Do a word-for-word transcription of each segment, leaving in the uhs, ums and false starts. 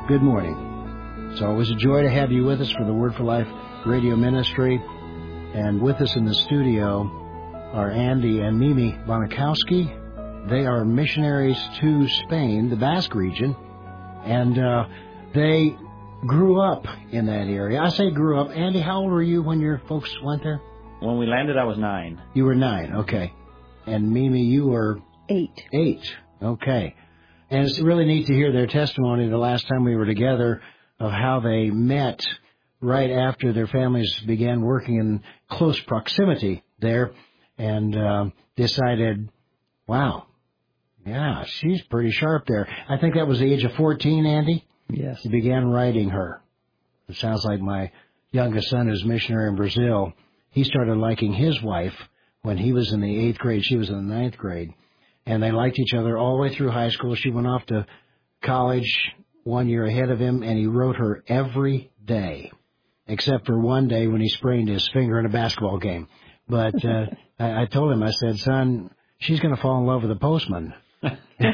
good morning. It's always a joy to have you with us for the Word for Life radio ministry. And with us in the studio are Andy and Mimi Bonikowski. They are missionaries to Spain, the Basque region, and uh, they grew up in that area. I say grew up. Andy, how old were you when your folks went there? When we landed, I was nine. You were nine, okay. And Mimi, you were? Eight. Eight, okay. And it's really neat to hear their testimony the last time we were together of how they met right after their families began working in close proximity there and uh, decided, wow, yeah, she's pretty sharp there. I think that was the age of fourteen, Andy? Yes. You began writing her. It sounds like my youngest son, who's missionary in Brazil, he started liking his wife when he was in the eighth grade. She was in the ninth grade. And they liked each other all the way through high school. She went off to college one year ahead of him, and he wrote her every day, except for one day when he sprained his finger in a basketball game. But uh, I, I told him, I said, son, she's going to fall in love with the postman. She's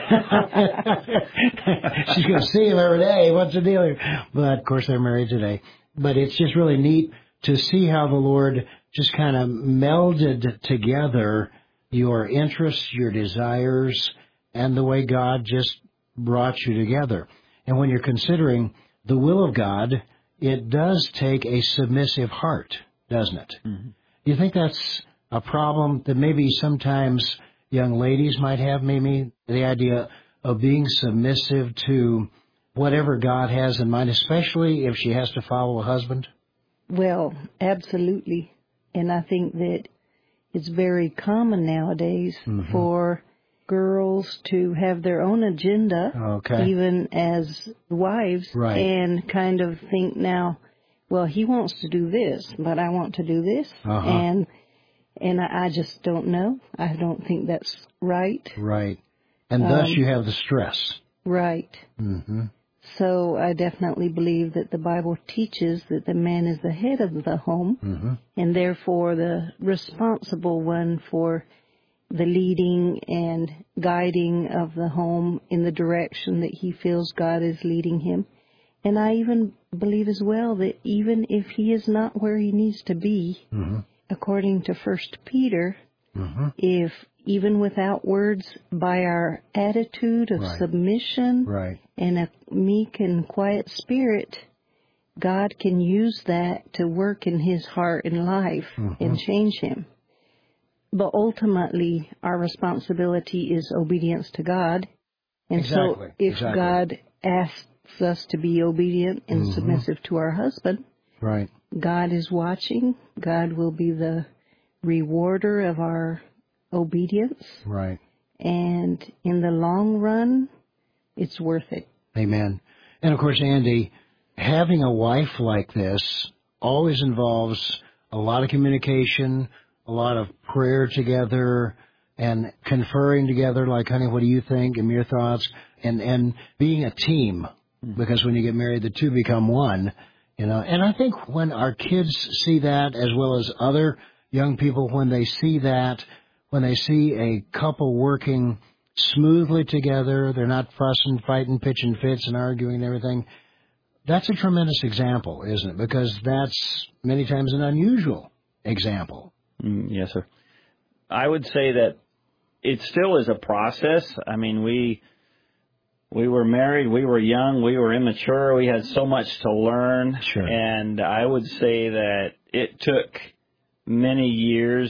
going to see him every day. What's the deal here? But, of course, they're married today. But it's just really neat to see how the Lord just kind of melded together your interests, your desires, and the way God just brought you together. And when you're considering the will of God, it does take a submissive heart, doesn't it? Mm-hmm. Do you think that's a problem that maybe sometimes young ladies might have, maybe the idea of being submissive to whatever God has in mind, especially if she has to follow a husband? Well, absolutely. And I think that it's very common nowadays mm-hmm. for girls to have their own agenda, okay. even as wives, right. and kind of think now, well, he wants to do this, but I want to do this, uh-huh. and and I just don't know. I don't think that's right. Right. And thus um, you have the stress. Right. Mm-hmm. So I definitely believe that the Bible teaches that the man is the head of the home, mm-hmm. and therefore the responsible one for the leading and guiding of the home in the direction that he feels God is leading him. And I even believe as well that even if he is not where he needs to be, mm-hmm. according to First Peter, mm-hmm. if even without words, by our attitude of right. submission right. and a meek and quiet spirit, God can use that to work in his heart and life mm-hmm. and change him. But ultimately, our responsibility is obedience to God. And exactly. so if exactly. God asks us to be obedient and mm-hmm. submissive to our husband, right. God is watching. God will be the rewarder of our obedience. Right. And in the long run, it's worth it. Amen. And of course, Andy, having a wife like this always involves a lot of communication, a lot of prayer together, and conferring together, like, honey, what do you think, and your thoughts, and, and being a team, because when you get married, the two become one, you know. And I think when our kids see that, as well as other young people, when they see that, when they see a couple working smoothly together, they're not fussing, fighting, pitching fits, and arguing and everything, that's a tremendous example, isn't it? Because that's many times an unusual example. Mm, yes, sir. I would say that it still is a process. I mean, we we were married, we were young, we were immature, we had so much to learn. Sure. And I would say that it took many years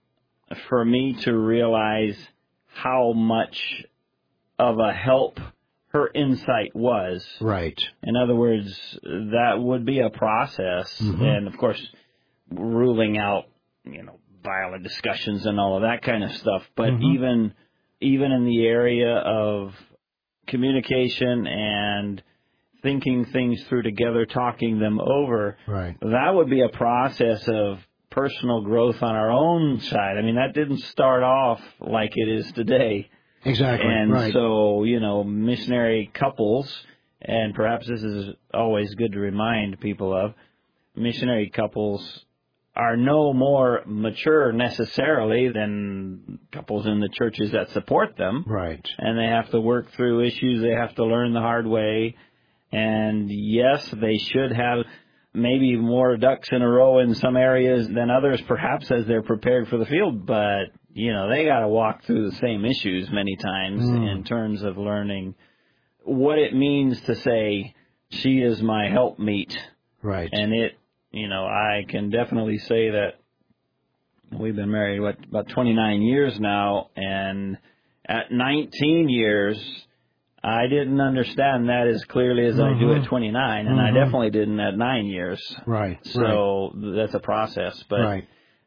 for me to realize how much of a help her insight was. Right. In other words, that would be a process. Mm-hmm. And, of course, ruling out, you know, violent discussions and all of that kind of stuff. But mm-hmm. even even in the area of communication and thinking things through together, talking them over, right. that would be a process of personal growth on our own side. I mean, that didn't start off like it is today. Exactly. And right. so, you know, missionary couples, and perhaps this is always good to remind people of, missionary couples are no more mature necessarily than couples in the churches that support them. Right. And they have to work through issues. They have to learn the hard way. And yes, they should have maybe more ducks in a row in some areas than others, perhaps as they're prepared for the field. But, you know, they got to walk through the same issues many times mm. in terms of learning what it means to say, she is my helpmeet. Right. And it, you know, I can definitely say that we've been married, what, about twenty-nine years now, and at nineteen years, I didn't understand that as clearly as mm-hmm. I do at twenty-nine, and mm-hmm. I definitely didn't at nine years. Right. So right. that's a process. But right.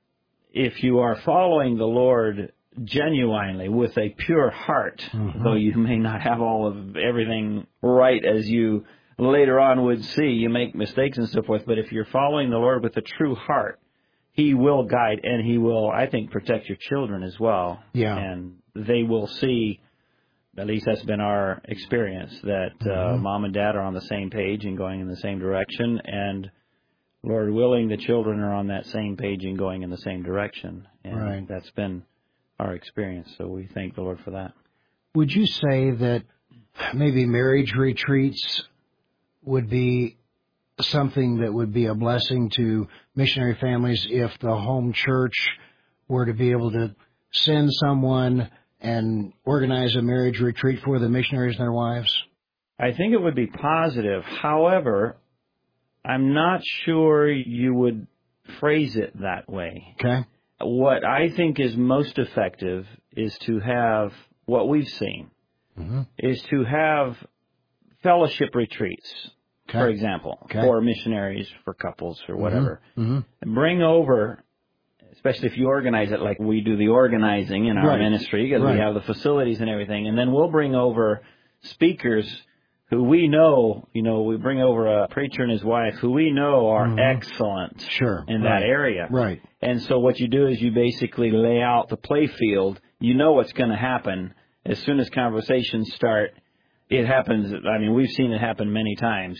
if you are following the Lord genuinely with a pure heart, mm-hmm. though you may not have all of everything right as you later on would see, you make mistakes and so forth, but if you're following the Lord with a true heart, He will guide, and He will, I think, protect your children as well. Yeah. And they will see, at least that's been our experience, that uh, mm-hmm. mom and dad are on the same page and going in the same direction, and Lord willing, the children are on that same page and going in the same direction. And right. that's been our experience, so we thank the Lord for that. Would you say that maybe marriage retreats would be something that would be a blessing to missionary families if the home church were to be able to send someone and organize a marriage retreat for the missionaries and their wives? I think it would be positive. However, I'm not sure you would phrase it that way. Okay. What I think is most effective is to have, what we've seen, mm-hmm. is to have fellowship retreats. Okay. For example, okay. for missionaries, for couples, or whatever. Mm-hmm. Mm-hmm. Bring over, especially if you organize it like we do the organizing in our right. ministry, because right. we have the facilities and everything, and then we'll bring over speakers who we know, you know, we bring over a preacher and his wife who we know are mm-hmm. excellent sure. in right. that area. Right. And so what you do is you basically lay out the play field. You know what's going to happen. As soon as conversations start, it happens. I mean, we've seen it happen many times.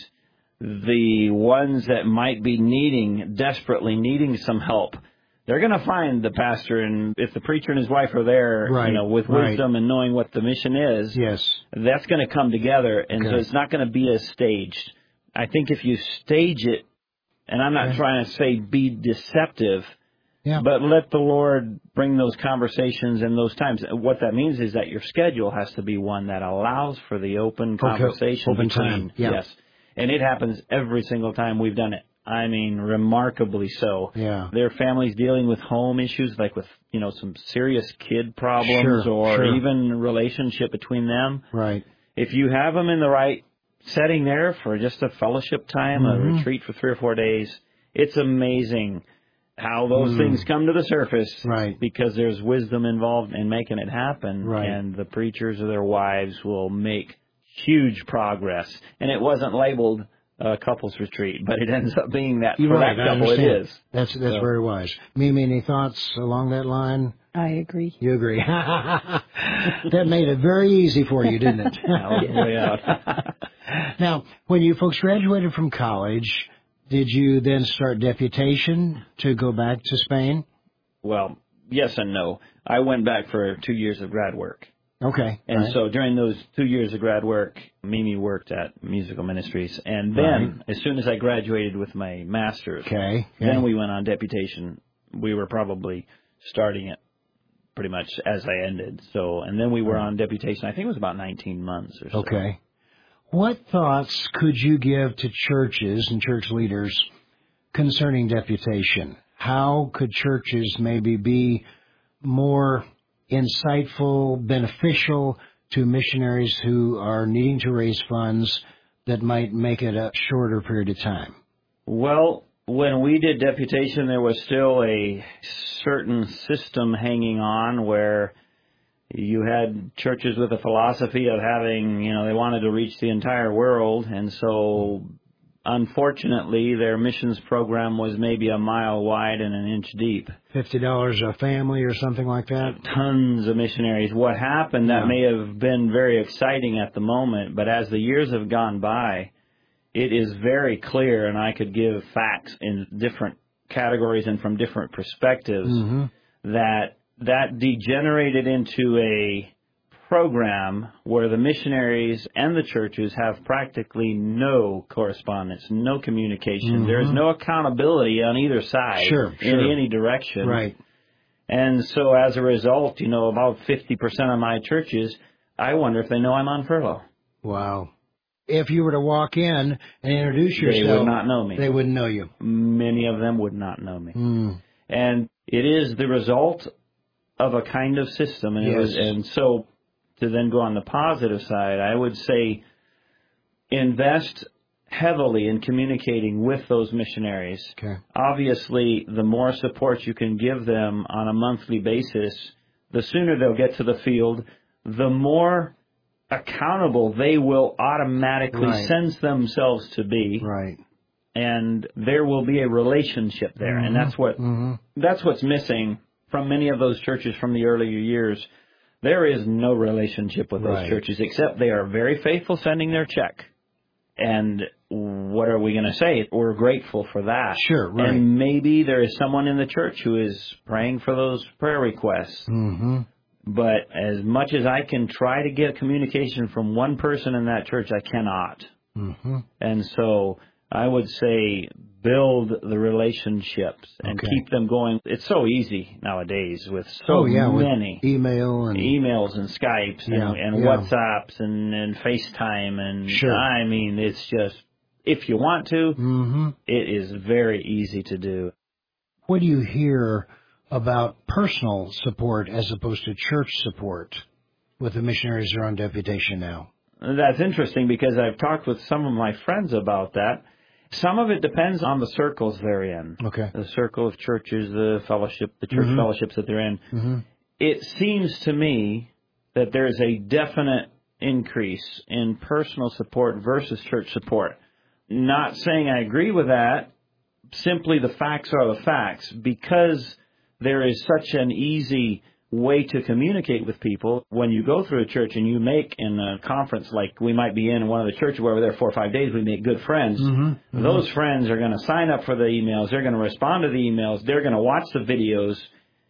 The ones that might be needing, desperately needing some help, they're going to find the pastor, and if the preacher and his wife are there, right, you know, with right. wisdom and knowing what the mission is, yes. that's going to come together, and okay. so it's not going to be as staged. I think if you stage it, and I'm not okay. trying to say be deceptive, yeah. but let the Lord bring those conversations and those times. What that means is that your schedule has to be one that allows for the open conversation okay. open between, time. Yeah. yes. And it happens every single time we've done it. I mean, remarkably so. Yeah. There are families dealing with home issues, like with, you know, some serious kid problems sure, or sure. even relationship between them. Right. If you have them in the right setting there for just a fellowship time, mm-hmm. a retreat for three or four days, it's amazing how those mm. things come to the surface. Right. Because there's wisdom involved in making it happen. Right. And the preachers or their wives will make huge progress, and it wasn't labeled a couples retreat, but it ends up being that You're for right, that couple. It is. That's that's so. very wise. Mimi, any thoughts along that line? I agree. You agree? That made it very easy for you, didn't it? way out. Now, when you folks graduated from college, did you then start deputation to go back to Spain? Well, yes and no. I went back for two years of grad work. Okay. And right. so during those two years of grad work, Mimi worked at Musical Ministries. And then, right. as soon as I graduated with my master's, okay. okay. then we went on deputation. We were probably starting it pretty much as I ended. So, and then we were on deputation, I think it was about nineteen months or so. Okay. What thoughts could you give to churches and church leaders concerning deputation? How could churches maybe be more insightful, beneficial to missionaries who are needing to raise funds that might make it a shorter period of time? Well, when we did deputation, there was still a certain system hanging on where you had churches with a philosophy of having, you know, they wanted to reach the entire world, and so unfortunately, their missions program was maybe a mile wide and an inch deep. Fifty dollars a family or something like that? Tons of missionaries. What happened, that yeah. may have been very exciting at the moment, but as the years have gone by, it is very clear, and I could give facts in different categories and from different perspectives, mm-hmm. that that degenerated into a program where the missionaries and the churches have practically no correspondence, no communication. Mm-hmm. There's no accountability on either side sure, in sure. any direction. Right. And so as a result, you know, about fifty percent of my churches, I wonder if they know I'm on furlough. Wow. If you were to walk in and introduce yourself, they would not know me. They wouldn't know you. Many of them would not know me. Mm. And it is the result of a kind of system. And, yes. it was, and so to then go on the positive side, I would say invest heavily in communicating with those missionaries. Okay. Obviously, the more support you can give them on a monthly basis, the sooner they'll get to the field, the more accountable they will automatically right. sense themselves to be. Right. And there will be a relationship there. Mm-hmm. And that's what mm-hmm. that's what's missing from many of those churches from the earlier years. There is no relationship with right. those churches, except they are very faithful sending their check. And what are we going to say? We're grateful for that. Sure, right. And maybe there is someone in the church who is praying for those prayer requests. Mm-hmm. But as much as I can try to get communication from one person in that church, I cannot. Mm-hmm. And so I would say build the relationships and okay. keep them going. It's so easy nowadays with so oh, yeah, many. With email and emails and Skypes yeah, and, and yeah. WhatsApps and, and FaceTime. And sure. I mean, it's just, if you want to, mm-hmm. it is very easy to do. What do you hear about personal support as opposed to church support with the missionaries who are on deputation now? That's interesting because I've talked with some of my friends about that. Some of it depends on the circles they're in. Okay. The circle of churches, the fellowship, the church mm-hmm. fellowships that they're in. Mm-hmm. It seems to me that there's a definite increase in personal support versus church support. Not saying I agree with that. Simply the facts are the facts. Because there is such an easy way to communicate with people. When you go through a church and you make in a conference like we might be in one of the churches where we're there four or five days, we make good friends. Mm-hmm. Mm-hmm. Those friends are going to sign up for the emails. They're going to respond to the emails. They're going to watch the videos.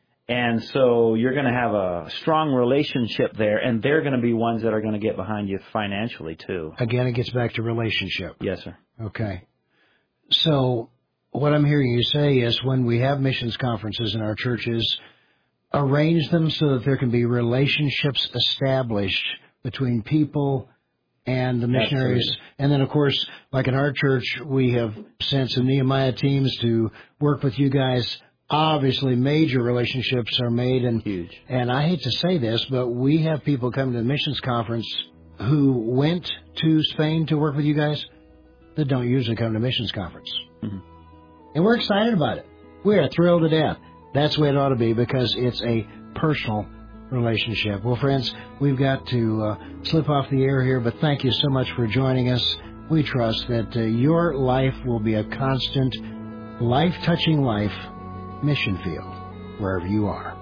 And so you're going to have a strong relationship there, and they're going to be ones that are going to get behind you financially too. Again, it gets back to relationship. Yes, sir. Okay. So what I'm hearing you say is when we have missions conferences in our churches, arrange them so that there can be relationships established between people and the missionaries. Absolutely. And then, of course, like in our church, we have sent some Nehemiah teams to work with you guys. Obviously, major relationships are made. And, Huge. And I hate to say this, but we have people come to the missions conference who went to Spain to work with you guys that don't usually come to missions conference. Mm-hmm. And we're excited about it. We are thrilled to death. That's the way it ought to be because it's a personal relationship. Well, friends, we've got to uh, slip off the air here, but thank you so much for joining us. We trust that uh, your life will be a constant, life-touching life mission field wherever you are.